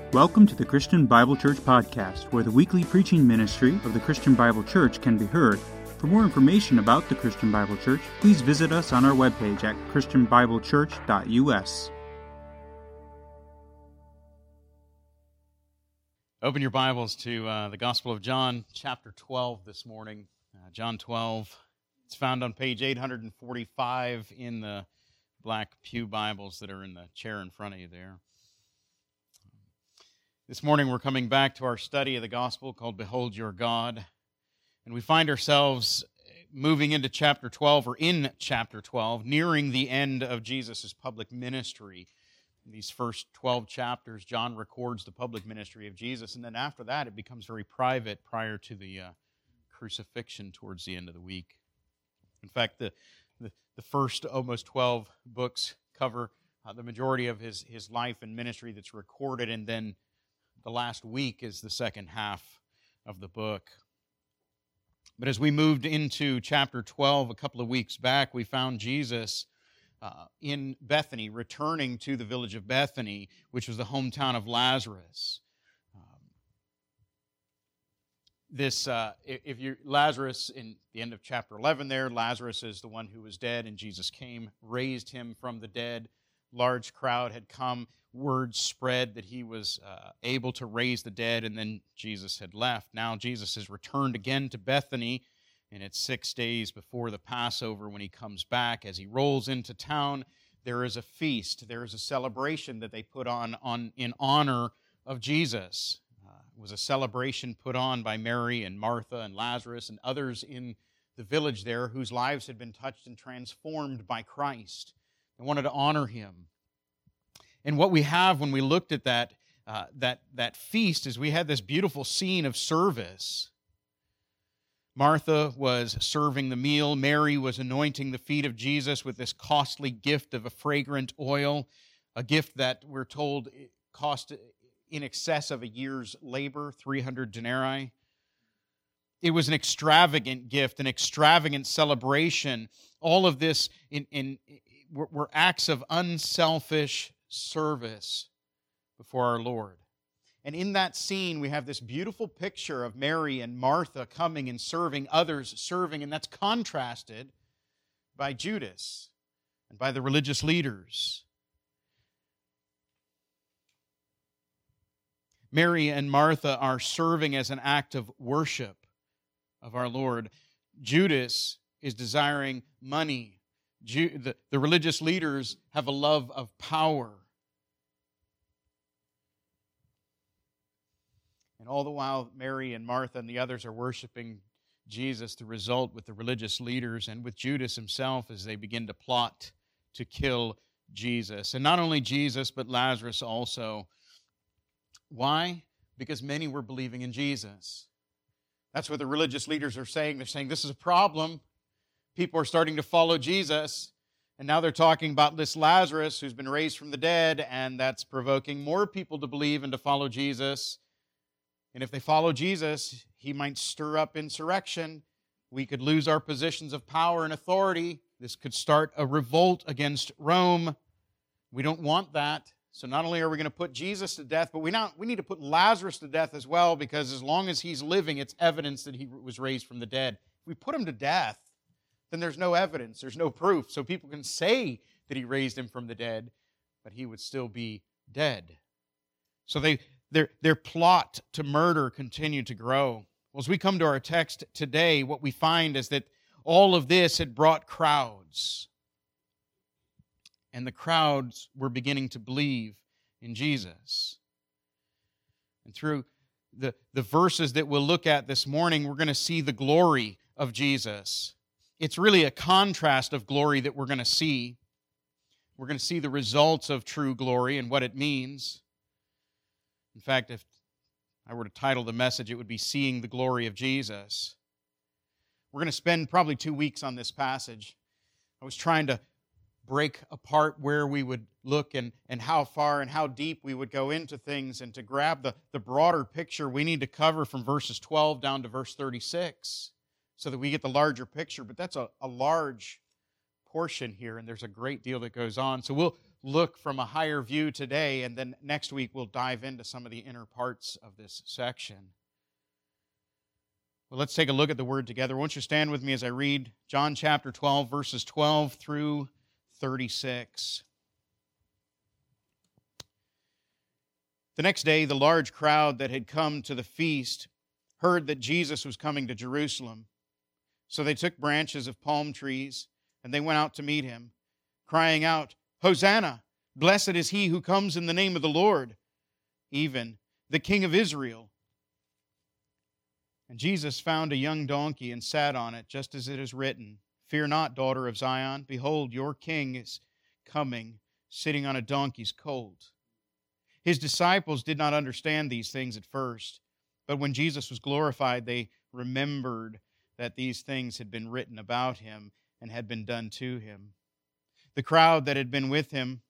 Welcome to the Christian Bible Church Podcast, where the weekly preaching ministry of the Christian Bible Church can be heard. For more information about the Christian Bible Church, please visit us on our webpage at christianbiblechurch.us. Open your Bibles to the Gospel of John, chapter 12 this morning. John 12. It's found on page 845 in the black pew Bibles that are in the chair in front of you there. This morning we're coming back to our study of the Gospel called Behold Your God. And we find ourselves moving into chapter 12, or in chapter 12, nearing the end of Jesus' public ministry. In these first 12 chapters, John records the public ministry of Jesus, and then after that it becomes very private prior to the crucifixion towards the end of the week. In fact, the first almost 12 books cover the majority of his life and ministry that's recorded, and then the last week is the second half of the book. But as we moved into chapter 12 a couple of weeks back, we found Jesus in Bethany, returning to the village of Bethany, which was the hometown of Lazarus. Lazarus, in the end of chapter 11 there, Lazarus is the one who was dead, and Jesus came, raised him from the dead. Large crowd had come. Word spread that he was able to raise the dead, and then Jesus had left. Now Jesus has returned again to Bethany, and it's 6 days before the Passover when he comes back. As he rolls into town, there is a feast. There is a celebration that they put on in honor of Jesus. It was a celebration put on by Mary and Martha and Lazarus and others in the village there whose lives had been touched and transformed by Christ. They wanted to honor him. And what we have when we looked at that feast is we had this beautiful scene of service. Martha was serving the meal. Mary was anointing the feet of Jesus with this costly gift of a fragrant oil, a gift that we're told cost in excess of a year's labor, 300 denarii. It was an extravagant gift, an extravagant celebration. All of this were acts of unselfish service before our Lord. And in that scene, we have this beautiful picture of Mary and Martha coming and serving, others serving, and that's contrasted by Judas and by the religious leaders. Mary and Martha are serving as an act of worship of our Lord. Judas is desiring money. The religious leaders have a love of power. And all the while, Mary and Martha and the others are worshiping Jesus. The result with the religious leaders and with Judas himself as they begin to plot to kill Jesus. And not only Jesus, but Lazarus also. Why? Because many were believing in Jesus. That's what the religious leaders are saying. They're saying, this is a problem. People are starting to follow Jesus, and now they're talking about this Lazarus who's been raised from the dead, and that's provoking more people to believe and to follow Jesus. And if they follow Jesus, he might stir up insurrection. We could lose our positions of power and authority. This could start a revolt against Rome. We don't want that. So not only are we going to put Jesus to death, but we need to put Lazarus to death as well, because as long as he's living, it's evidence that he was raised from the dead. If we put him to death, then there's no evidence, there's no proof. So people can say that he raised him from the dead, but he would still be dead. So their plot to murder continued to grow. Well, as we come to our text today, what we find is that all of this had brought crowds. And the crowds were beginning to believe in Jesus. And through the verses that we'll look at this morning, we're going to see the glory of Jesus. It's really a contrast of glory that we're going to see. We're going to see the results of true glory and what it means. In fact, if I were to title the message, it would be Seeing the Glory of Jesus. We're going to spend probably 2 weeks on this passage. I was trying to break apart where we would look and how far and how deep we would go into things, and to grab the broader picture we need to cover from verses 12 down to verse 36 so that we get the larger picture. But that's a large portion here, and there's a great deal that goes on. So look from a higher view today, and then next week we'll dive into some of the inner parts of this section. Well, let's take a look at the Word together. Won't you stand with me as I read John chapter 12, verses 12 through 36. The next day, the large crowd that had come to the feast heard that Jesus was coming to Jerusalem. So they took branches of palm trees, and they went out to meet him, crying out, "Hosanna! Blessed is he who comes in the name of the Lord, even the King of Israel." And Jesus found a young donkey and sat on it, just as it is written, "Fear not, daughter of Zion. Behold, your king is coming, sitting on a donkey's colt." His disciples did not understand these things at first, but when Jesus was glorified, they remembered that these things had been written about him and had been done to him. The crowd that had been with him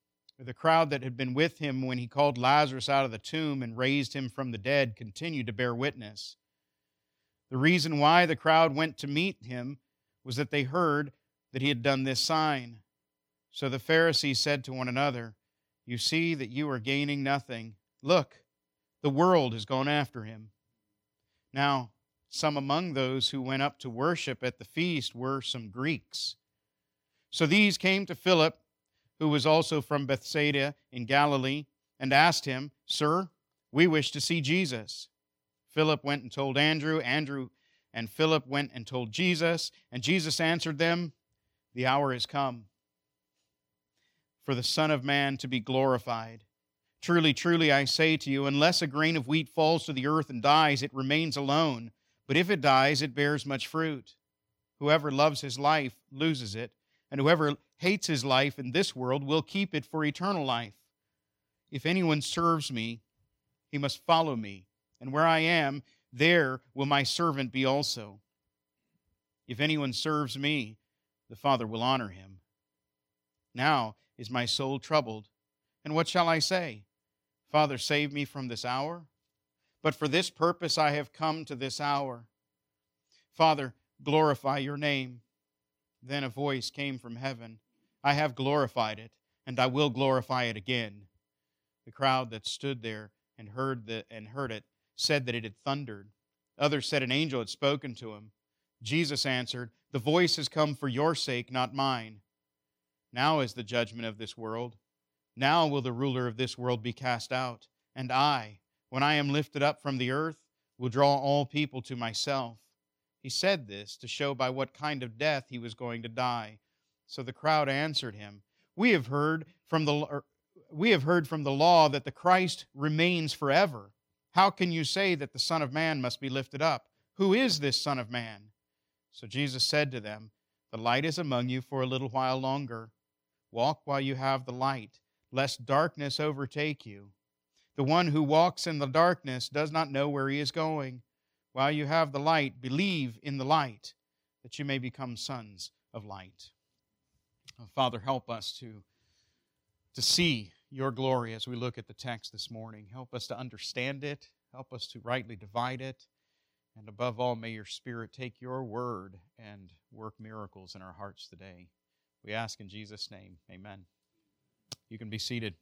when he called Lazarus out of the tomb and raised him from the dead continued to bear witness. The reason why the crowd went to meet him was that they heard that he had done this sign. So the Pharisees said to one another, "You see that you are gaining nothing. Look, the world has gone after him." Now, some among those who went up to worship at the feast were some Greeks. So these came to Philip, who was also from Bethsaida in Galilee, and asked him, "Sir, we wish to see Jesus." Philip went and told Andrew. Andrew and Philip went and told Jesus. And Jesus answered them, "The hour has come for the Son of Man to be glorified. Truly, truly, I say to you, unless a grain of wheat falls to the earth and dies, it remains alone. But if it dies, it bears much fruit. Whoever loves his life loses it, and whoever hates his life in this world will keep it for eternal life. If anyone serves me, he must follow me, and where I am, there will my servant be also. If anyone serves me, the Father will honor him. Now is my soul troubled, and what shall I say? Father, save me from this hour? But for this purpose I have come to this hour. Father, glorify your name." Then a voice came from heaven, "I have glorified it, and I will glorify it again." The crowd that stood there and heard it said that it had thundered. Others said an angel had spoken to him. Jesus answered, "The voice has come for your sake, not mine. Now is the judgment of this world. Now will the ruler of this world be cast out. And I, when I am lifted up from the earth, will draw all people to myself." He said this to show by what kind of death he was going to die. So the crowd answered him, We have heard from the law that the Christ remains forever. How can you say that the Son of Man must be lifted up? Who is this Son of Man?" So Jesus said to them, "The light is among you for a little while longer. Walk while you have the light, lest darkness overtake you. The one who walks in the darkness does not know where he is going. While you have the light, believe in the light, that you may become sons of light." Father, help us to see your glory as we look at the text this morning. Help us to understand it. Help us to rightly divide it. And above all, may your Spirit take your word and work miracles in our hearts today. We ask in Jesus' name, amen. You can be seated.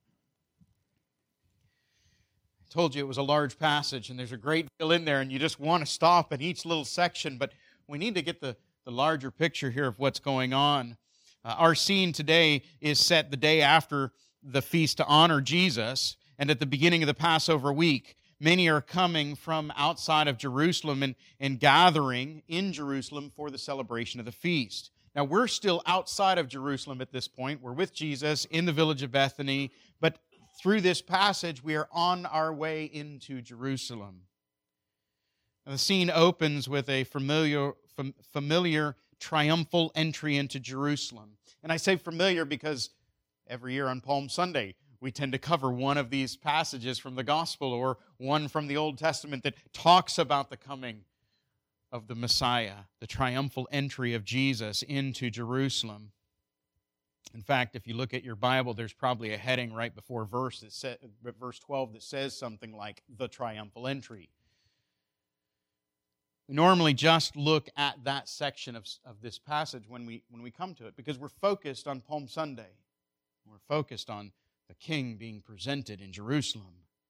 I told you it was a large passage, and there's a great deal in there, and you just want to stop at each little section, but we need to get the larger picture here of what's going on. Our scene today is set the day after the feast to honor Jesus, and at the beginning of the Passover week. Many are coming from outside of Jerusalem and gathering in Jerusalem for the celebration of the feast. Now, we're still outside of Jerusalem at this point. We're with Jesus in the village of Bethany, but through this passage, we are on our way into Jerusalem. Now, the scene opens with a familiar triumphal entry into Jerusalem. And I say familiar because every year on Palm Sunday, we tend to cover one of these passages from the Gospel or one from the Old Testament that talks about the coming of the Messiah, the triumphal entry of Jesus into Jerusalem. In fact, if you look at your Bible, there's probably a heading right before verse 12 that says something like, the triumphal entry. We normally just look at that section of this passage when we come to it because we're focused on Palm Sunday. We're focused on the King being presented in Jerusalem.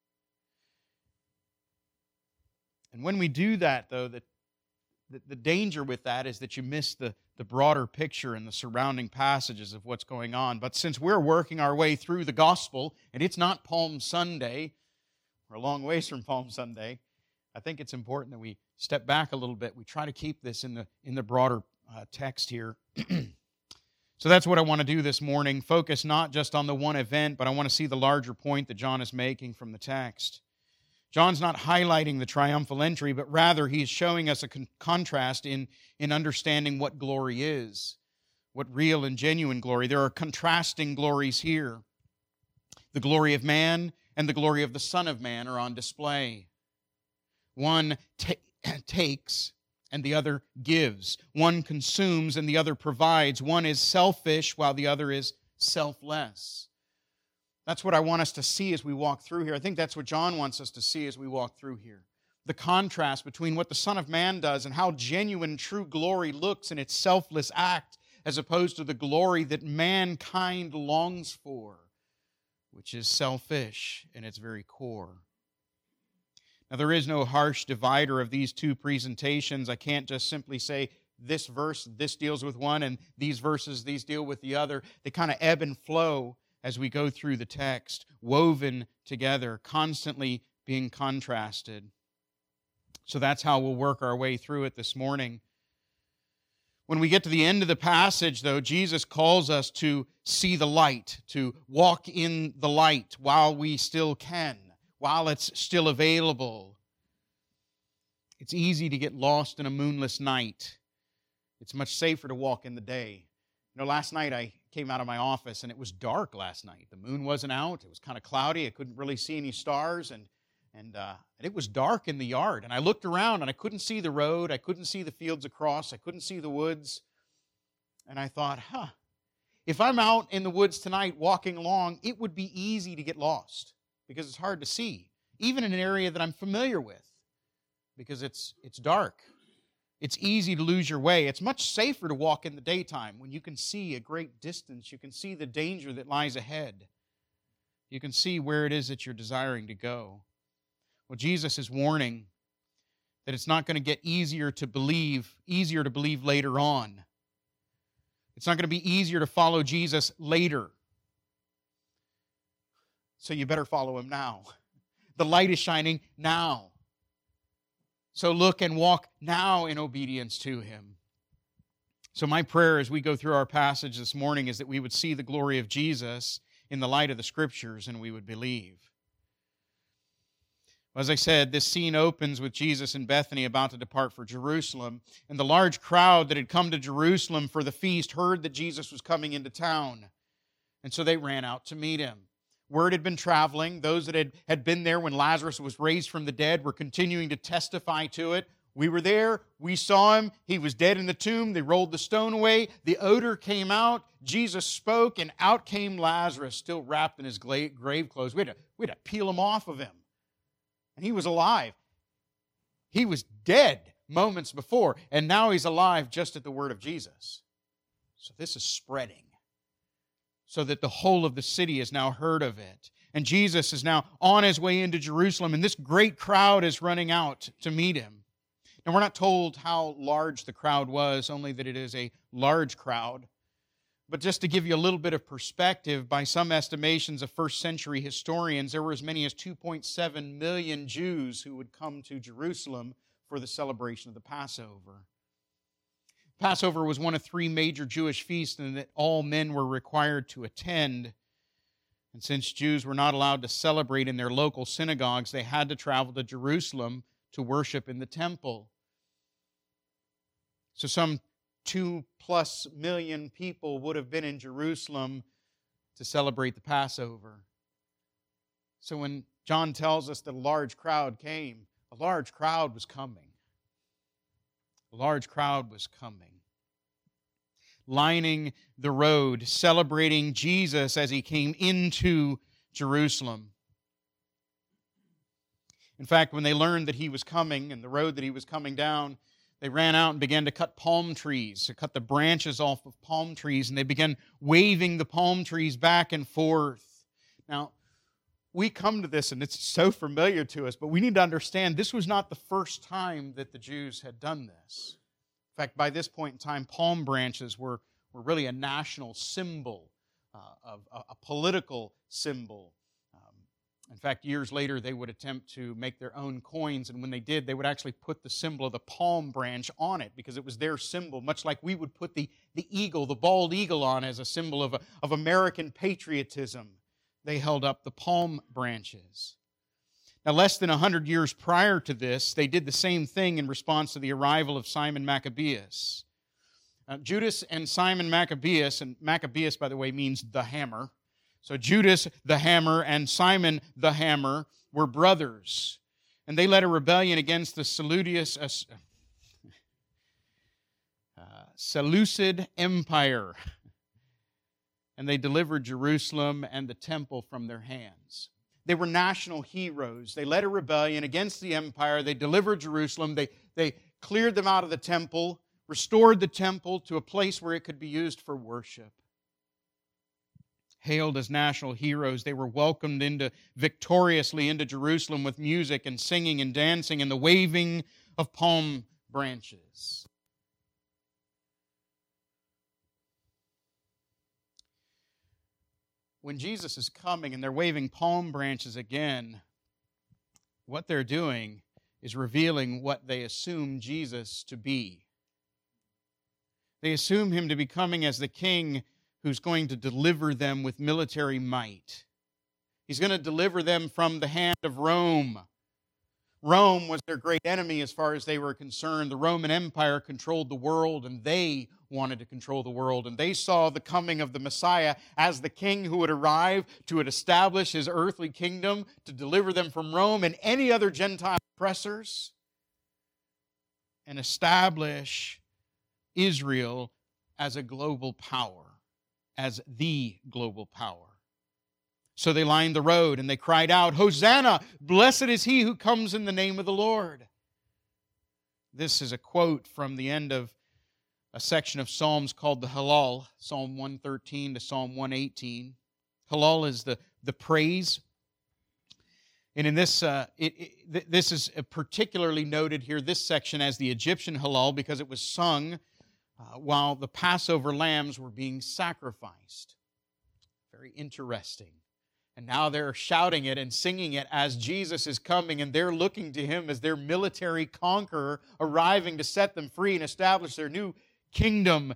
And when we do that, though, the danger with that is that you miss the broader picture and the surrounding passages of what's going on. But since we're working our way through the gospel, and it's not Palm Sunday, we're a long ways from Palm Sunday, I think it's important that we step back a little bit. We try to keep this in the broader text here. So that's what I want to do this morning. Focus not just on the one event, but I want to see the larger point that John is making from the text. John's not highlighting the triumphal entry, but rather he's showing us a contrast in understanding what glory is, what real and genuine glory. There are contrasting glories here. The glory of man and the glory of the Son of Man are on display. One takes and the other gives. One consumes and the other provides. One is selfish while the other is selfless. That's what I want us to see as we walk through here. I think that's what John wants us to see as we walk through here. The contrast between what the Son of Man does and how genuine, true glory looks in its selfless act as opposed to the glory that mankind longs for, which is selfish in its very core. Now, there is no harsh divider of these two presentations. I can't just simply say this verse, this deals with one, and these verses, these deal with the other. They kind of ebb and flow as we go through the text, woven together, constantly being contrasted. So that's how we'll work our way through it this morning. When we get to the end of the passage, though, Jesus calls us to see the light, to walk in the light while we still can, while it's still available. It's easy to get lost in a moonless night. It's much safer to walk in the day. You know, last night I came out of my office and it was dark last night. The moon wasn't out. It was kind of cloudy. I couldn't really see any stars, and it was dark in the yard. And I looked around and I couldn't see the road. I couldn't see the fields across. I couldn't see the woods. And I thought, if I'm out in the woods tonight walking along, it would be easy to get lost because it's hard to see, even in an area that I'm familiar with, because it's dark. It's easy to lose your way. It's much safer to walk in the daytime when you can see a great distance. You can see the danger that lies ahead. You can see where it is that you're desiring to go. Well, Jesus is warning that it's not going to get easier to believe later on. It's not going to be easier to follow Jesus later. So you better follow him now. The light is shining now. So look and walk now in obedience to him. So my prayer as we go through our passage this morning is that we would see the glory of Jesus in the light of the Scriptures and we would believe. As I said, this scene opens with Jesus in Bethany about to depart for Jerusalem, and the large crowd that had come to Jerusalem for the feast heard that Jesus was coming into town, and so they ran out to meet him. Word had been traveling. Those that had been there when Lazarus was raised from the dead were continuing to testify to it. We were there. We saw him. He was dead in the tomb. They rolled the stone away. The odor came out. Jesus spoke, and out came Lazarus, still wrapped in his grave clothes. We had to peel him off of him. And he was alive. He was dead moments before, and now he's alive just at the word of Jesus. So this is spreading, so that the whole of the city has now heard of it. And Jesus is now on his way into Jerusalem, and this great crowd is running out to meet him. Now, we're not told how large the crowd was, only that it is a large crowd. But just to give you a little bit of perspective, by some estimations of first century historians, there were as many as 2.7 million Jews who would come to Jerusalem for the celebration of the Passover. Passover was one of three major Jewish feasts and that all men were required to attend. And since Jews were not allowed to celebrate in their local synagogues, they had to travel to Jerusalem to worship in the temple. So some 2+ million people would have been in Jerusalem to celebrate the Passover. So when John tells us that a large crowd came, a large crowd was coming. A large crowd was coming, lining the road, celebrating Jesus as he came into Jerusalem. In fact, when they learned that he was coming and the road that he was coming down, they ran out and began to cut palm trees, to cut the branches off of palm trees, and they began waving the palm trees back and forth. Now, we come to this, and it's so familiar to us, but we need to understand this was not the first time that the Jews had done this. In fact, by this point in time, palm branches were really a national symbol, a political symbol. In fact, years later, they would attempt to make their own coins, and when they did, they would actually put the symbol of the palm branch on it because it was their symbol, much like we would put the eagle, the bald eagle, on as a symbol of American patriotism. They held up the palm branches. Now, less than 100 years prior to this, they did the same thing in response to the arrival of Simon Maccabeus. Judas and Simon Maccabeus, and Maccabeus, by the way, means the hammer. So Judas the hammer and Simon the hammer were brothers. And they led a rebellion against the Seleucid Empire. And they delivered Jerusalem and the temple from their hands. They were national heroes. They led a rebellion against the empire. They delivered Jerusalem. They cleared them out of the temple, restored the temple to a place where it could be used for worship. Hailed as national heroes, they were welcomed victoriously into Jerusalem with music and singing and dancing and the waving of palm branches. When Jesus is coming and they're waving palm branches again, what they're doing is revealing what they assume Jesus to be. They assume him to be coming as the king who's going to deliver them with military might. He's going to deliver them from the hand of Rome. Rome was their great enemy as far as they were concerned. The Roman Empire controlled the world, and they wanted to control the world. And they saw the coming of the Messiah as the king who would arrive to establish his earthly kingdom, to deliver them from Rome and any other Gentile oppressors, and establish Israel as a global power, as the global power. So they lined the road and they cried out, "Hosanna! Blessed is he who comes in the name of the Lord." This is a quote from the end of a section of Psalms called the Hallel, Psalm 113 to Psalm 118. Hallel is the praise. And in this, this is particularly noted here, this section, as the Egyptian Hallel, because it was sung while the Passover lambs were being sacrificed. Very interesting. And now they're shouting it and singing it as Jesus is coming, and they're looking to him as their military conqueror arriving to set them free and establish their new kingdom.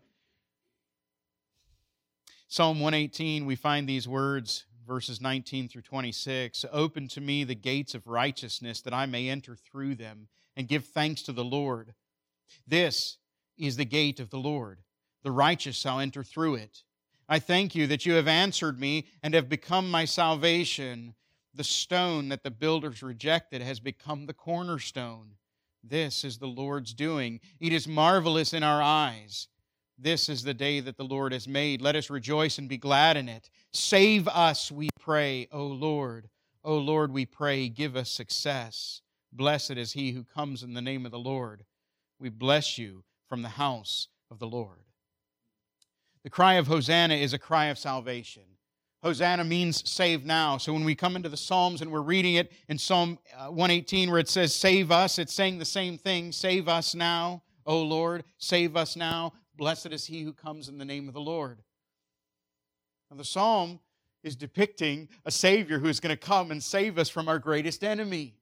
Psalm 118, we find these words, verses 19 through 26. "Open to me the gates of righteousness, that I may enter through them and give thanks to the Lord. This is the gate of the Lord. The righteous shall enter through it. I thank you that you have answered me and have become my salvation. The stone that the builders rejected has become the cornerstone. This is the Lord's doing. It is marvelous in our eyes. This is the day that the Lord has made. Let us rejoice and be glad in it. Save us, we pray, O Lord. O Lord, we pray, give us success. Blessed is he who comes in the name of the Lord. We bless you from the house of the Lord." The cry of Hosanna is a cry of salvation. Hosanna means save now. So when we come into the Psalms and we're reading it in Psalm 118 where it says save us, it's saying the same thing. Save us now, O Lord. Save us now. Blessed is he who comes in the name of the Lord. Now the Psalm is depicting a Savior who is going to come and save us from our greatest enemy.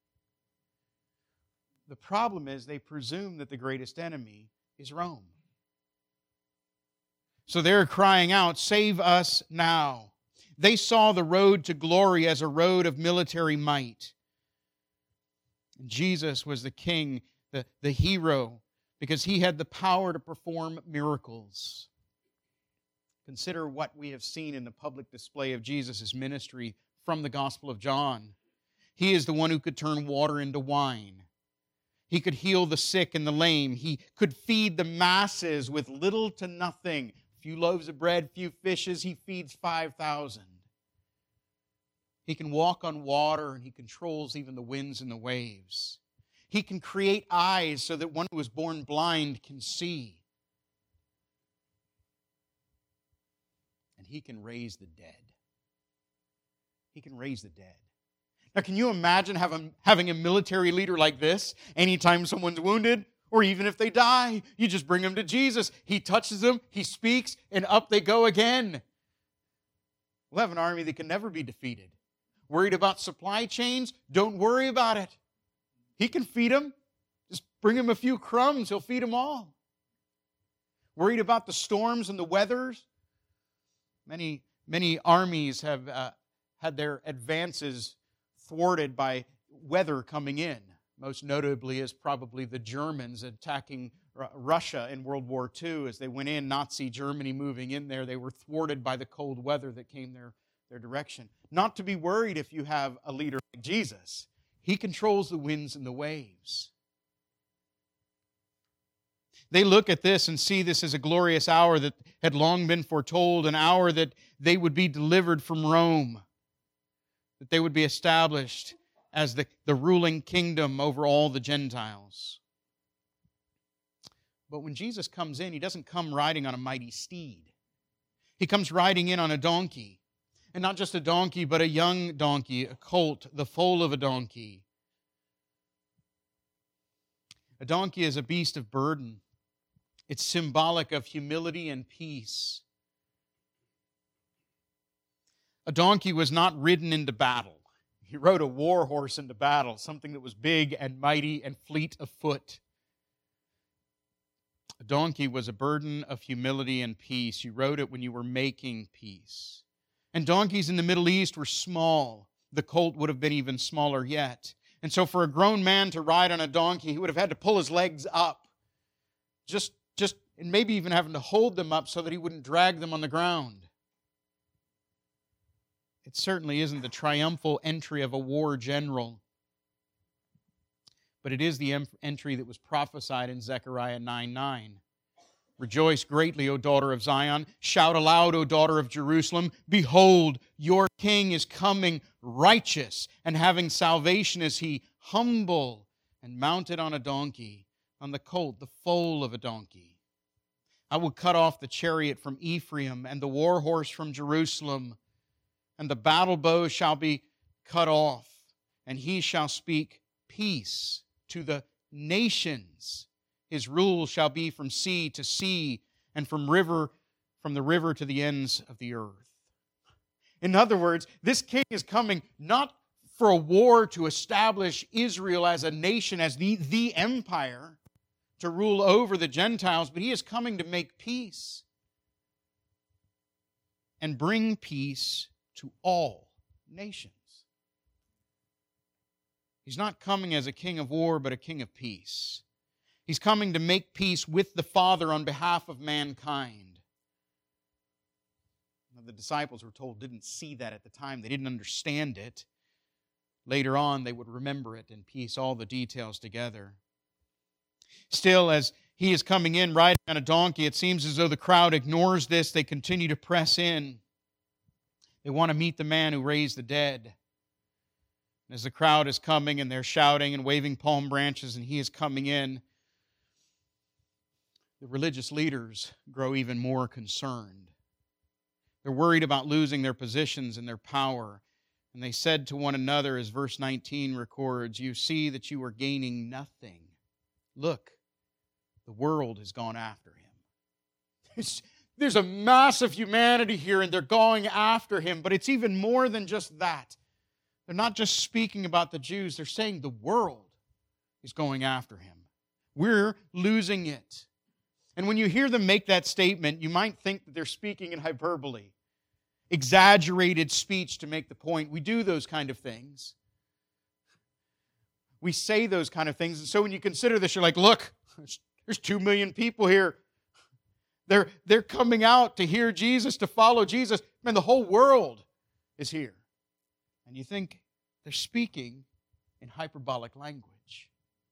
The problem is they presume that the greatest enemy is Rome. So they're crying out, "Save us now." They saw the road to glory as a road of military might. And Jesus was the king, the hero, because he had the power to perform miracles. Consider what we have seen in the public display of Jesus' ministry from the Gospel of John. He is the one who could turn water into wine. He could heal the sick and the lame. He could feed the masses with little to nothing. Few loaves of bread, few fishes, he feeds 5,000. He can walk on water, and he controls even the winds and the waves. He can create eyes so that one who was born blind can see. And He can raise the dead. He can raise the dead. Now, can you imagine having a military leader like this? Anytime someone's wounded, or even if they die, you just bring them to Jesus. He touches them, He speaks, and up they go again. We'll have an army that can never be defeated. Worried about supply chains? Don't worry about it. He can feed them. Just bring them a few crumbs, He'll feed them all. Worried about the storms and the weathers? Many armies have had their advances thwarted by weather coming in. Most notably is probably the Germans attacking Russia in World War II. As they went in, Nazi Germany moving in there, they were thwarted by the cold weather that came their direction. Not to be worried if you have a leader like Jesus. He controls the winds and the waves. They look at this and see this as a glorious hour that had long been foretold, an hour that they would be delivered from Rome, that they would be established as the ruling kingdom over all the Gentiles. But when Jesus comes in, He doesn't come riding on a mighty steed. He comes riding in on a donkey. And not just a donkey, but a young donkey, a colt, the foal of a donkey. A donkey is a beast of burden. It's symbolic of humility and peace. A donkey was not ridden into battle. He rode a war horse into battle, something that was big and mighty and fleet of foot. A donkey was a burden of humility and peace. You rode it when you were making peace. And donkeys in the Middle East were small. The colt would have been even smaller yet. And so for a grown man to ride on a donkey, he would have had to pull his legs up. And maybe even having to hold them up so that he wouldn't drag them on the ground. It certainly isn't the triumphal entry of a war general. But it is the entry that was prophesied in Zechariah 9:9. Rejoice greatly, O daughter of Zion. Shout aloud, O daughter of Jerusalem. Behold, your king is coming, righteous, and having salvation is He, humble, and mounted on a donkey, on the colt, the foal of a donkey. I will cut off the chariot from Ephraim, and the war horse from Jerusalem, and the battle bow shall be cut off, and He shall speak peace to the nations. His rule shall be from sea to sea, and from the river to the ends of the earth. In other words, this king is coming not for a war to establish Israel as a nation, as the empire, to rule over the Gentiles, but He is coming to make peace and bring peace to all nations. He's not coming as a king of war, but a king of peace. He's coming to make peace with the Father on behalf of mankind. Now, the disciples were told didn't see that at the time. They didn't understand it. Later on, they would remember it and piece all the details together. Still, as He is coming in riding on a donkey, it seems as though the crowd ignores this. They continue to press in. They want to meet the man who raised the dead. As the crowd is coming and they're shouting and waving palm branches and He is coming in, the religious leaders grow even more concerned. They're worried about losing their positions and their power. And they said to one another, as verse 19 records, "You see that you are gaining nothing. Look, the world has gone after Him." There's a mass of humanity here, and they're going after Him. But it's even more than just that. They're not just speaking about the Jews. They're saying the world is going after Him. We're losing it. And when you hear them make that statement, you might think that they're speaking in hyperbole. Exaggerated speech to make the point. We do those kind of things. We say those kind of things. And so when you consider this, you're like, look, there's 2 million people here. They're coming out to hear Jesus, to follow Jesus. Man, the whole world is here. And you think they're speaking in hyperbolic language.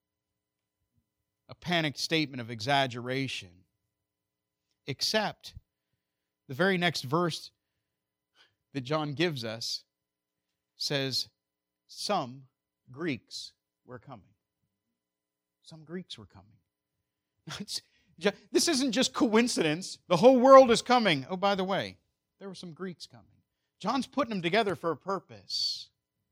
A panicked statement of exaggeration. Except the very next verse that John gives us says, some Greeks were coming. some Greeks were coming. This isn't just coincidence. The whole world is coming. Oh, by the way, there were some Greeks coming. John's putting them together for a purpose.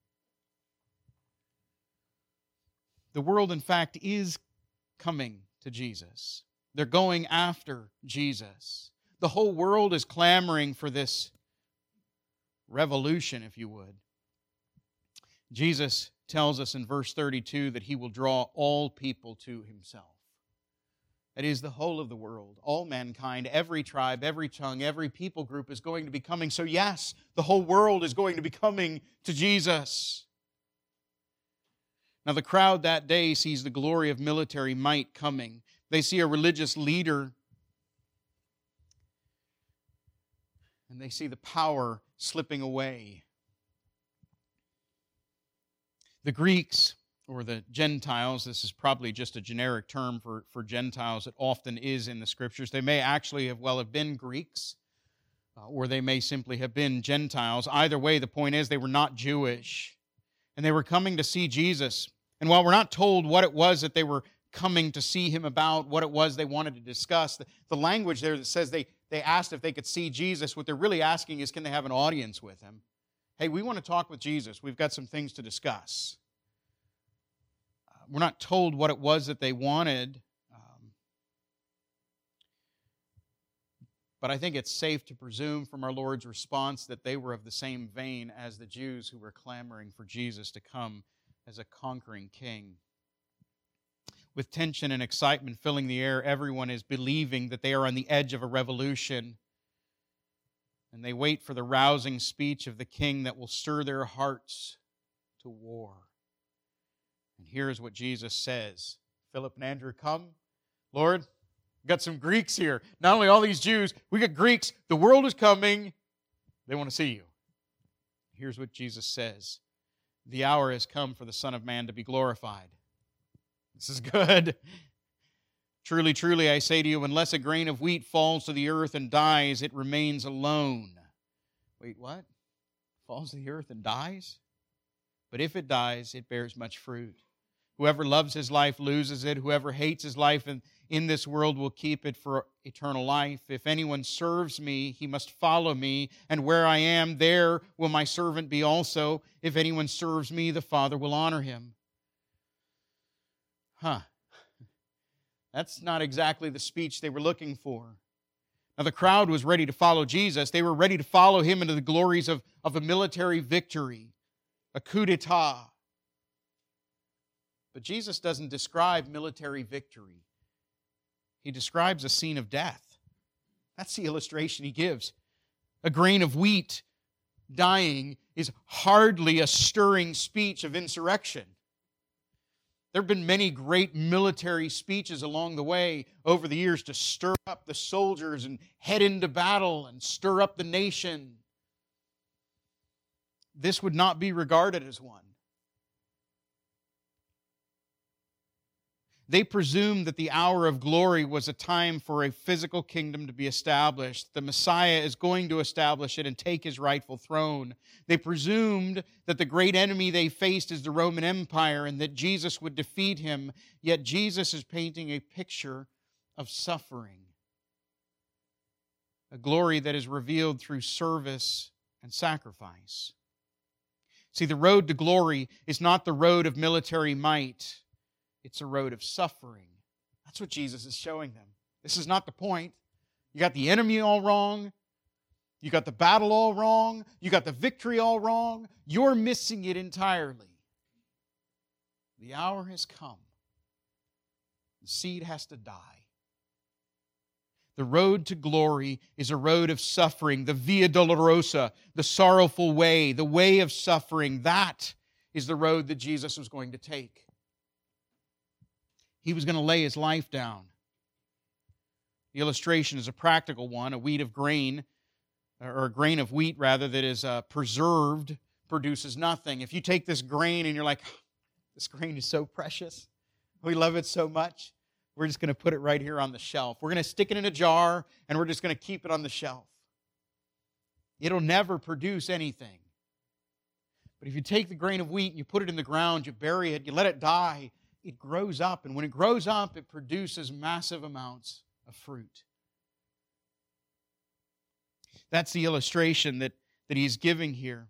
The world, in fact, is coming to Jesus. They're going after Jesus. The whole world is clamoring for this revolution, if you would. Jesus tells us in verse 32 that He will draw all people to Himself. That is, the whole of the world, all mankind, every tribe, every tongue, every people group is going to be coming. So yes, the whole world is going to be coming to Jesus. Now the crowd that day sees the glory of military might coming. They see a religious leader, and they see the power slipping away. The Greeks, or the Gentiles, this is probably just a generic term for Gentiles. It often is in the Scriptures. They may actually have been Greeks, or they may simply have been Gentiles. Either way, the point is they were not Jewish, and they were coming to see Jesus. And while we're not told what it was that they were coming to see Him about, what it was they wanted to discuss, the language there that says they asked if they could see Jesus, what they're really asking is, can they have an audience with Him? Hey, we want to talk with Jesus. We've got some things to discuss. We're not told what it was that they wanted, but I think it's safe to presume from our Lord's response that they were of the same vein as the Jews who were clamoring for Jesus to come as a conquering king. With tension and excitement filling the air, everyone is believing that they are on the edge of a revolution, and they wait for the rousing speech of the king that will stir their hearts to war. And here's what Jesus says. Philip and Andrew come. Lord, we've got some Greeks here. Not only all these Jews, we got Greeks. The world is coming. They want to see you. Here's what Jesus says. The hour has come for the Son of Man to be glorified. This is good. Truly, truly, I say to you, unless a grain of wheat falls to the earth and dies, it remains alone. Wait, what? Falls to the earth and dies? But if it dies, it bears much fruit. Whoever loves his life loses it. Whoever hates his life in this world will keep it for eternal life. If anyone serves me, he must follow me. And where I am, there will my servant be also. If anyone serves me, the Father will honor him. That's not exactly the speech they were looking for. Now, the crowd was ready to follow Jesus. They were ready to follow Him into the glories of a military victory, a coup d'etat. But Jesus doesn't describe military victory. He describes a scene of death. That's the illustration He gives. A grain of wheat dying is hardly a stirring speech of insurrection. There have been many great military speeches along the way over the years to stir up the soldiers and head into battle and stir up the nation. This would not be regarded as one. They presumed that the hour of glory was a time for a physical kingdom to be established. The Messiah is going to establish it and take His rightful throne. They presumed that the great enemy they faced is the Roman Empire and that Jesus would defeat him. Yet Jesus is painting a picture of suffering, a glory that is revealed through service and sacrifice. See, the road to glory is not the road of military might. It's a road of suffering. That's what Jesus is showing them. This is not the point. You got the enemy all wrong. You got the battle all wrong. You got the victory all wrong. You're missing it entirely. The hour has come. The seed has to die. The road to glory is a road of suffering, the Via Dolorosa, the sorrowful way, the way of suffering. That is the road that Jesus was going to take. He was going to lay His life down. The illustration is a practical one. A wheat of grain, or a grain of wheat, rather, that is preserved, produces nothing. If you take this grain and you're like, this grain is so precious, we love it so much, we're just going to put it right here on the shelf. We're going to stick it in a jar, and we're just going to keep it on the shelf. It'll never produce anything. But if you take the grain of wheat and you put it in the ground, you bury it, you let it die, it grows up. And when it grows up, it produces massive amounts of fruit. That's the illustration that he's giving here.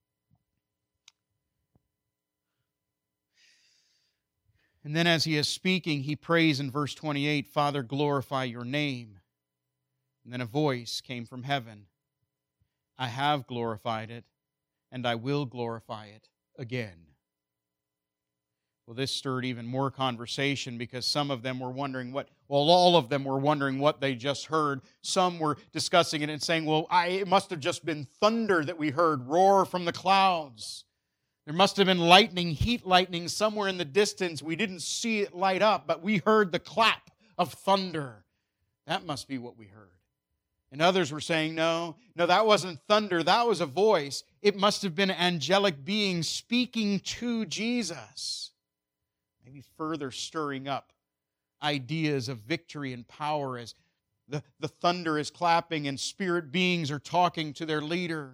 And then as he is speaking, he prays in verse 28, Father, glorify your name. And then a voice came from heaven. I have glorified it, and I will glorify it again. Well, this stirred even more conversation because some of them were wondering all of them were wondering what they just heard. Some were discussing it and saying, it must have just been thunder that we heard roar from the clouds. There must have been lightning, heat lightning somewhere in the distance. We didn't see it light up, but we heard the clap of thunder. That must be what we heard. And others were saying, no, that wasn't thunder. That was a voice. It must have been angelic beings speaking to Jesus. Maybe further stirring up ideas of victory and power as the thunder is clapping and spirit beings are talking to their leader.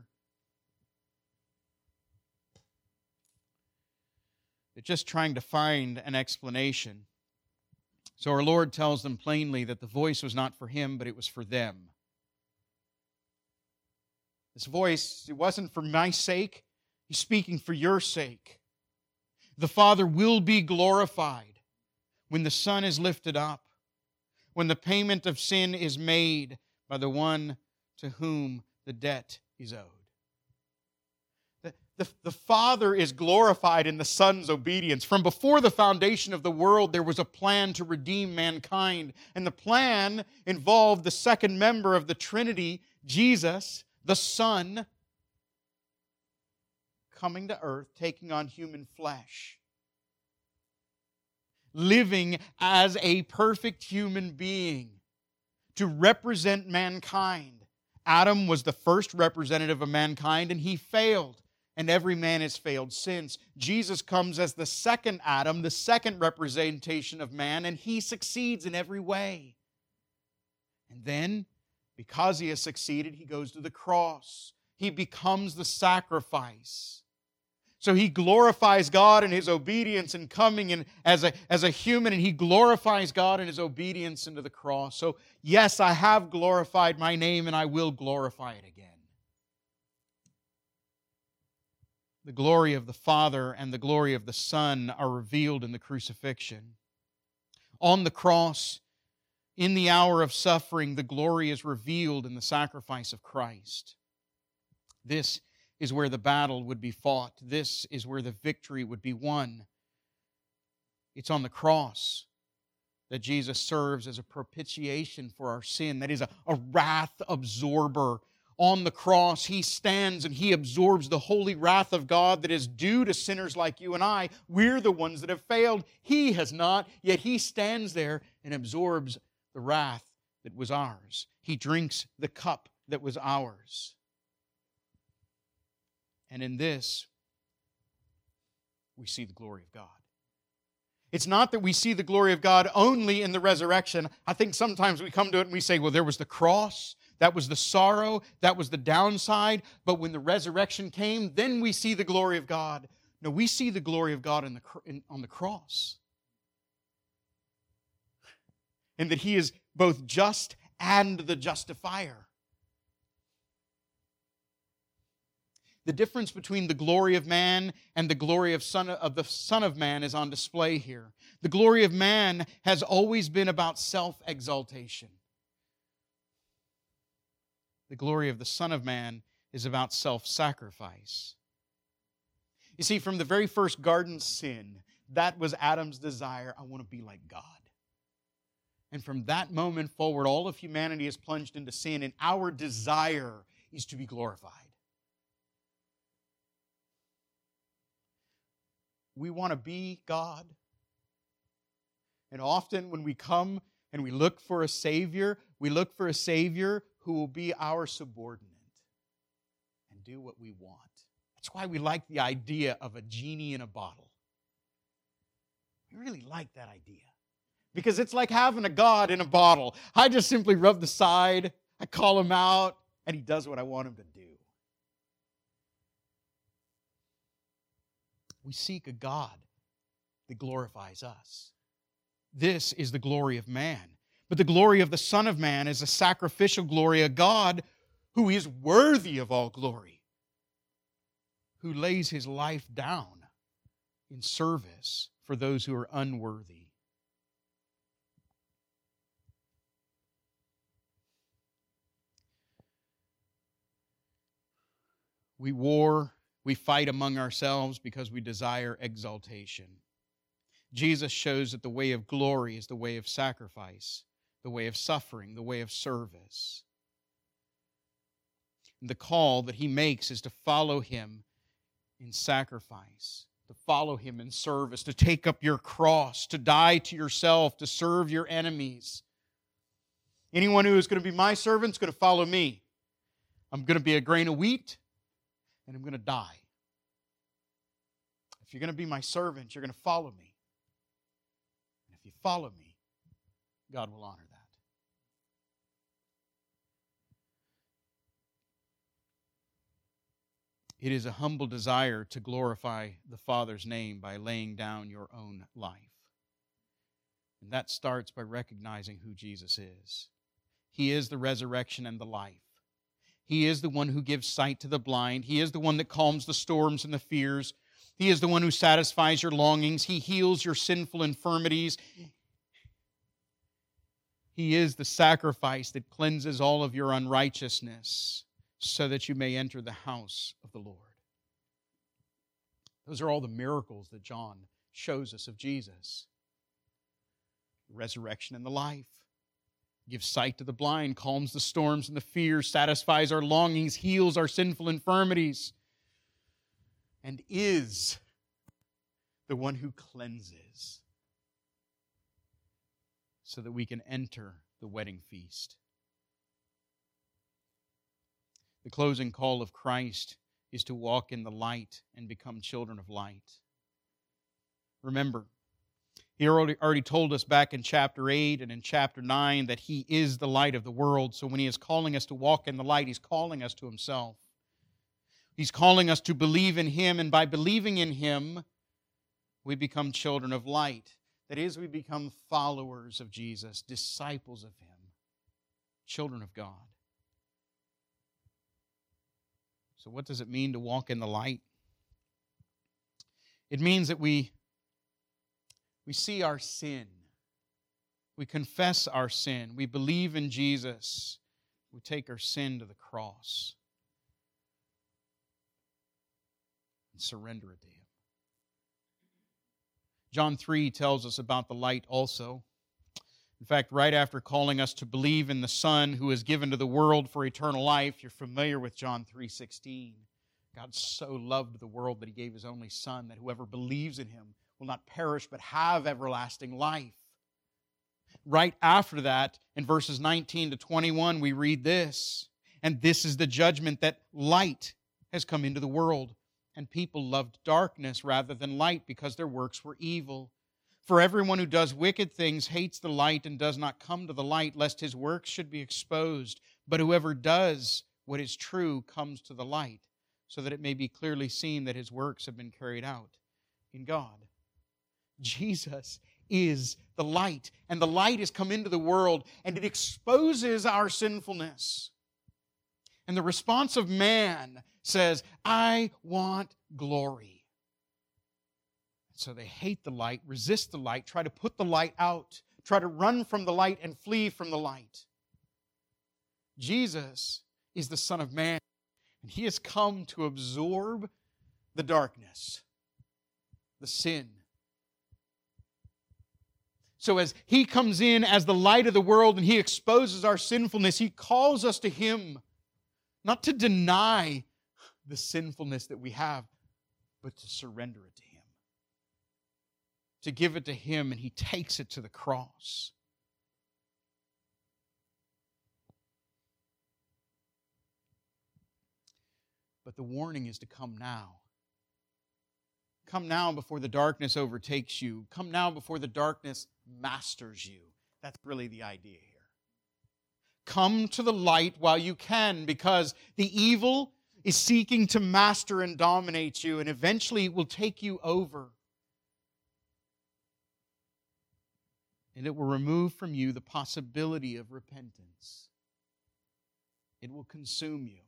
They're just trying to find an explanation. So our Lord tells them plainly that the voice was not for him, but it was for them. This voice, it wasn't for my sake. He's speaking for your sake. The Father will be glorified when the Son is lifted up, when the payment of sin is made by the one to whom the debt is owed. The Father is glorified in the Son's obedience. From before the foundation of the world, there was a plan to redeem mankind. And the plan involved the second member of the Trinity, Jesus, the Son, coming to earth, taking on human flesh, living as a perfect human being to represent mankind. Adam was the first representative of mankind, and he failed. And every man has failed since. Jesus comes as the second Adam, the second representation of man, and he succeeds in every way. And then, because he has succeeded, he goes to the cross. He becomes the sacrifice. So he glorifies God in his obedience and coming in as a human, and he glorifies God in his obedience into the cross. So yes, I have glorified my name, and I will glorify it again. The glory of the Father and the glory of the Son are revealed in the crucifixion. On the cross, in the hour of suffering, the glory is revealed in the sacrifice of Christ. This is where the battle would be fought. This is where the victory would be won. It's on the cross that Jesus serves as a propitiation for our sin. That is a wrath absorber. On the cross, he stands and he absorbs the holy wrath of God that is due to sinners like you and I. We're the ones that have failed. He has not, yet he stands there and absorbs the wrath that was ours. He drinks the cup that was ours. And in this, we see the glory of God. It's not that we see the glory of God only in the resurrection. I think sometimes we come to it and we say, well, there was the cross, that was the sorrow, that was the downside, but when the resurrection came, then we see the glory of God. No, we see the glory of God on the cross. And that He is both just and the justifier. The difference between the glory of man and the glory of the Son of Man is on display here. The glory of man has always been about self-exaltation. The glory of the Son of Man is about self-sacrifice. You see, from the very first garden sin, that was Adam's desire. I want to be like God. And from that moment forward, all of humanity is plunged into sin, and our desire is to be glorified. We want to be God. And often when we come and we look for a Savior, we look for a Savior who will be our subordinate and do what we want. That's why we like the idea of a genie in a bottle. We really like that idea. Because it's like having a God in a bottle. I just simply rub the side, I call Him out, and He does what I want Him to do. We seek a God that glorifies us. This is the glory of man. But the glory of the Son of Man is a sacrificial glory, a God who is worthy of all glory, who lays His life down in service for those who are unworthy. We fight among ourselves because we desire exaltation. Jesus shows that the way of glory is the way of sacrifice, the way of suffering, the way of service. And the call that He makes is to follow Him in sacrifice, to follow Him in service, to take up your cross, to die to yourself, to serve your enemies. Anyone who is going to be my servant is going to follow me. I'm going to be a grain of wheat, and I'm going to die. If you're going to be my servant, you're going to follow me. And if you follow me, God will honor that. It is a humble desire to glorify the Father's name by laying down your own life. And that starts by recognizing who Jesus is. He is the resurrection and the life. He is the one who gives sight to the blind. He is the one that calms the storms and the fears. He is the one who satisfies your longings. He heals your sinful infirmities. He is the sacrifice that cleanses all of your unrighteousness so that you may enter the house of the Lord. Those are all the miracles that John shows us of Jesus. The resurrection and the life. Gives sight to the blind, calms the storms and the fears, satisfies our longings, heals our sinful infirmities, and is the one who cleanses so that we can enter the wedding feast. The closing call of Christ is to walk in the light and become children of light. Remember, He already told us back in chapter 8 and in chapter 9 that He is the light of the world. So when He is calling us to walk in the light, He's calling us to Himself. He's calling us to believe in Him, and by believing in Him, we become children of light. That is, we become followers of Jesus, disciples of Him, children of God. So what does it mean to walk in the light? It means that we see our sin. We confess our sin. We believe in Jesus. We take our sin to the cross and surrender it to Him. John 3 tells us about the light also. In fact, right after calling us to believe in the Son who is given to the world for eternal life, you're familiar with John 3:16. God so loved the world that He gave His only Son, that whoever believes in Him will not perish but have everlasting life. Right after that, in verses 19 to 21, we read this, "And this is the judgment, that light has come into the world, and people loved darkness rather than light because their works were evil. For everyone who does wicked things hates the light and does not come to the light, lest his works should be exposed. But whoever does what is true comes to the light, so that it may be clearly seen that his works have been carried out in God." Jesus is the light, and the light has come into the world, and it exposes our sinfulness. And the response of man says, "I want glory." So they hate the light, resist the light, try to put the light out, try to run from the light and flee from the light. Jesus is the Son of Man, and He has come to absorb the darkness, the sin. So as He comes in as the light of the world and He exposes our sinfulness, He calls us to Him, not to deny the sinfulness that we have, but to surrender it to Him. To give it to Him, and He takes it to the cross. But the warning is to come now. Come now before the darkness overtakes you. Come now before the darkness masters you. That's really the idea here. Come to the light while you can, because the evil is seeking to master and dominate you, and eventually it will take you over. And it will remove from you the possibility of repentance. It will consume you.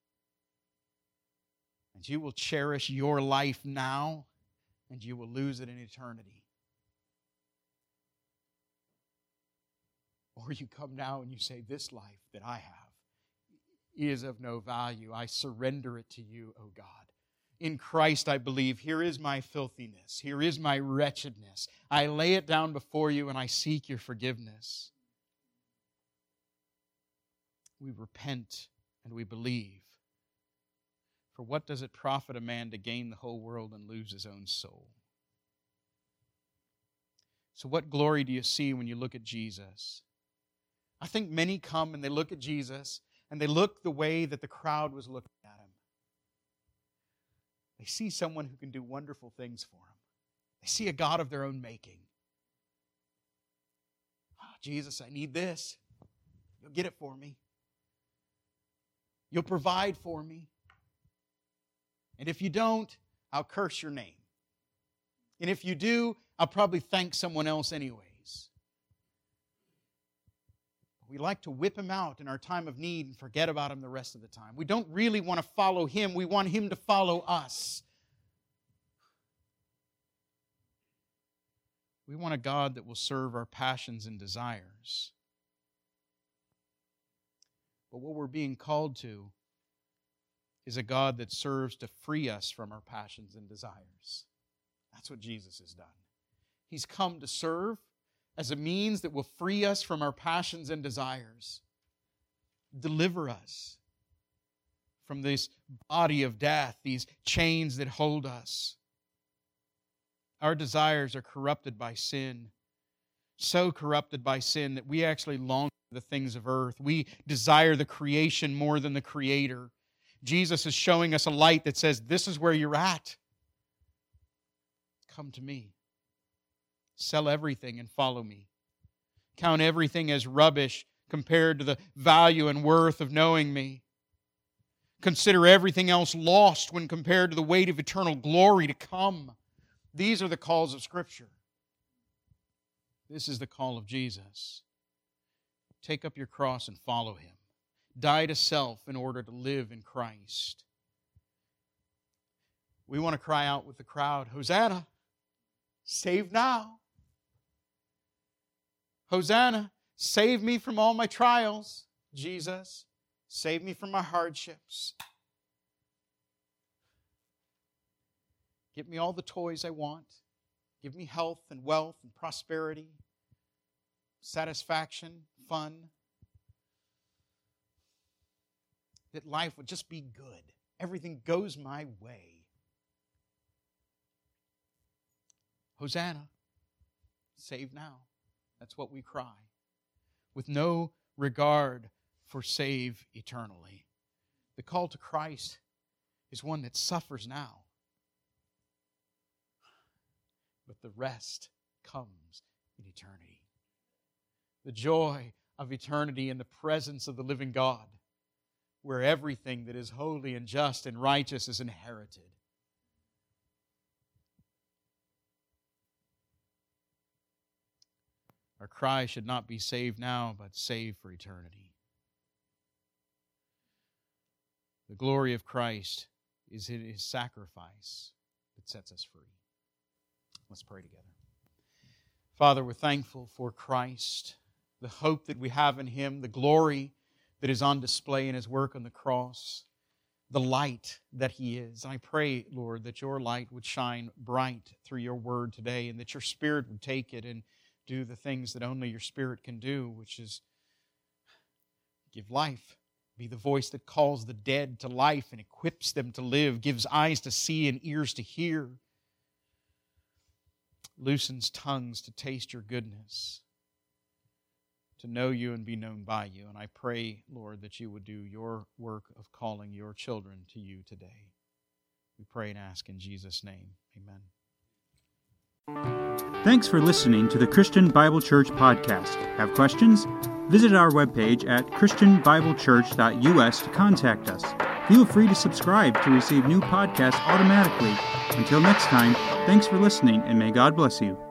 And you will cherish your life now, and you will lose it in eternity. Or you come now and you say, this life that I have is of no value. I surrender it to you, O God. In Christ I believe, here is my filthiness. Here is my wretchedness. I lay it down before you and I seek your forgiveness. We repent and we believe. For what does it profit a man to gain the whole world and lose his own soul? So what glory do you see when you look at Jesus? I think many come and they look at Jesus and they look the way that the crowd was looking at him. They see someone who can do wonderful things for them. They see a God of their own making. Oh, Jesus, I need this. You'll get it for me. You'll provide for me. And if you don't, I'll curse your name. And if you do, I'll probably thank someone else anyways. We like to whip him out in our time of need and forget about him the rest of the time. We don't really want to follow him. We want him to follow us. We want a God that will serve our passions and desires. But what we're being called to is a God that serves to free us from our passions and desires. That's what Jesus has done. He's come to serve as a means that will free us from our passions and desires. Deliver us from this body of death, these chains that hold us. Our desires are corrupted by sin, so corrupted by sin that we actually long for the things of earth. We desire the creation more than the Creator. Jesus is showing us a light that says, this is where you're at. Come to me. Sell everything and follow me. Count everything as rubbish compared to the value and worth of knowing me. Consider everything else lost when compared to the weight of eternal glory to come. These are the calls of Scripture. This is the call of Jesus. Take up your cross and follow Him. Die to self in order to live in Christ. We want to cry out with the crowd, Hosanna! Save now! Hosanna! Save me from all my trials, Jesus. Save me from my hardships. Give me all the toys I want. Give me health and wealth and prosperity, satisfaction, fun. That life would just be good. Everything goes my way. Hosanna, save now. That's what we cry. With no regard for save eternally. The call to Christ is one that suffers now. But the rest comes in eternity. The joy of eternity in the presence of the living God, where everything that is holy and just and righteous is inherited. Our cry should not be saved now, but saved for eternity. The glory of Christ is in His sacrifice that sets us free. Let's pray together. Father, we're thankful for Christ, the hope that we have in Him, the glory that is on display in His work on the cross, the light that He is. I pray, Lord, that your light would shine bright through your word today, and that your Spirit would take it and do the things that only your Spirit can do, which is give life, be the voice that calls the dead to life and equips them to live, gives eyes to see and ears to hear, loosens tongues to taste your goodness, to know you and be known by you. And I pray, Lord, that you would do your work of calling your children to you today. We pray and ask in Jesus' name. Amen. Thanks for listening to the Christian Bible Church podcast. Have questions? Visit our webpage at christianbiblechurch.us to contact us. Feel free to subscribe to receive new podcasts automatically. Until next time, thanks for listening, and may God bless you.